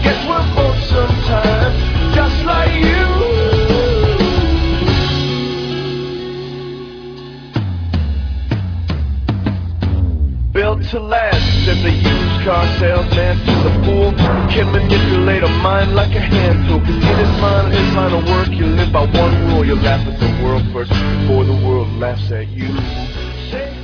guess we're both sometimes just like you. Built to last, said the used car salesman to the fool. Can manipulate a mind like a hand tool. Cause in his line of work, you live by one rule. You laugh at the world first before the world laughs at you. Say